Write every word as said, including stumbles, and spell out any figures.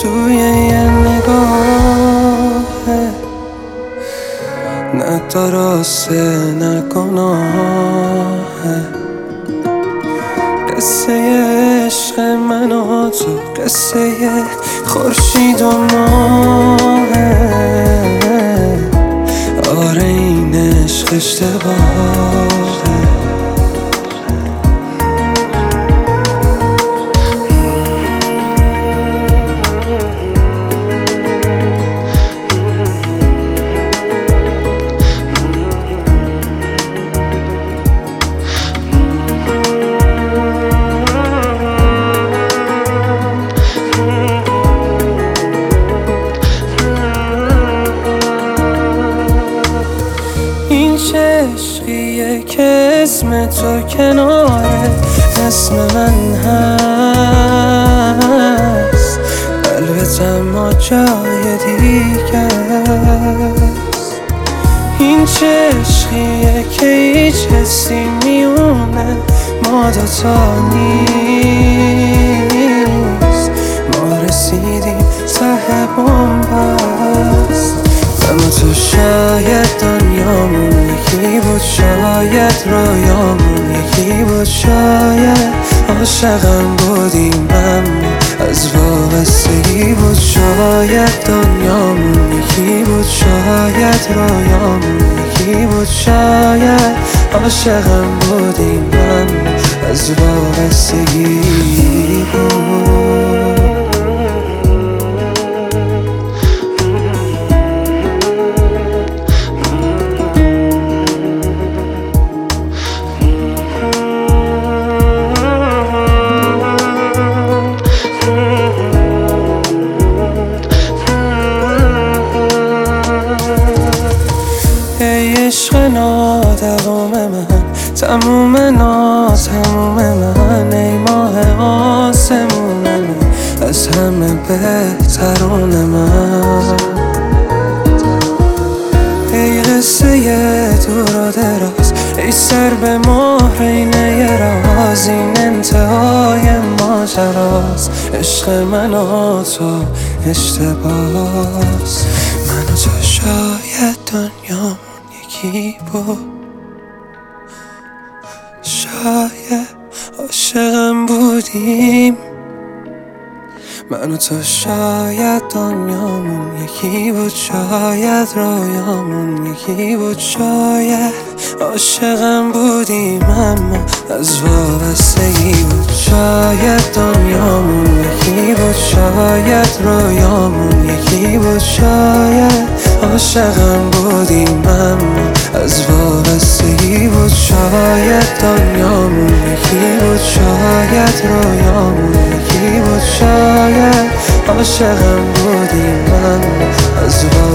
توی یه نگاهه، نه درسته نه گناهه. قصه عشق من و تو قصه خورشید و ماهه. آره این عشق اشتباهه. این چه عشقیه که اسم تو کناره اسم من هست، قلبت اما جای دیگه است. این چه عشقیه که هیچ حسی میونه ما دوتا نیست. ما رسیدیم ته بن‌بست، من و تو شاید دنیامون یکی بود، شاید رویامون یکی بود، شاید عاشقم بودیم اما از وابستگی بود. شاید دنیامون یکی بود، شاید رویامون یکی بود، شاید عاشقم بودیم اما از وابستگی بود. عشق نادوام من، تموم ناتموم من، ای ماه آسمون من، از همه بهترون من. ای قصه دور و دراز، ای سر به مهرینه راز، این انتهای ماجراست. عشق من و تو اشتباس، من و تو شاید دنیامون یکی بود، شاید عاشقم بودیم. من و تو شاید دنیامون یکی بود، شاید رویامون یکی بود، شاید عاشقم بودیم اما از وابستگی بود. شاید دنیامون یکی بود، شاید رویامون یکی بود، شاید عاشقم بودیم اما از وابستگی بود. شاید دنیامون یکی بود، شاید رویامون یکی بود، شاید عاشقم بودیم اما از وابستگی